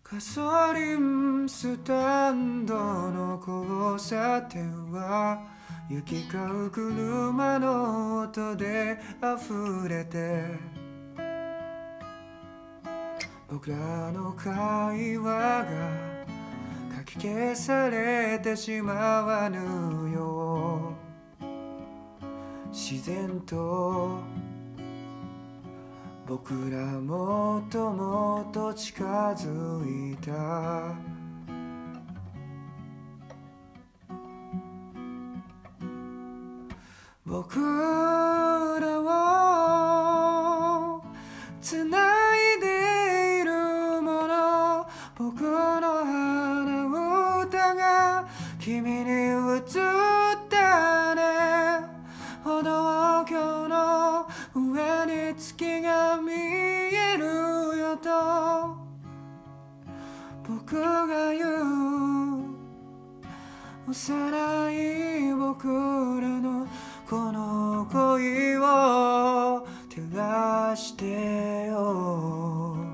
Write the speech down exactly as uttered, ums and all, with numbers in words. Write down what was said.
ガソリンスタンドの交差点は行き交う車の音で溢れて、僕らの会話がかき消されてしまわぬよう、自然と僕らもっともっと近づいた。僕らをつないでいるもの、僕の鼻歌が君に映ったね。歩道橋の上に月が見えるよと僕が言う、幼い僕らのこの恋を照らしてよ。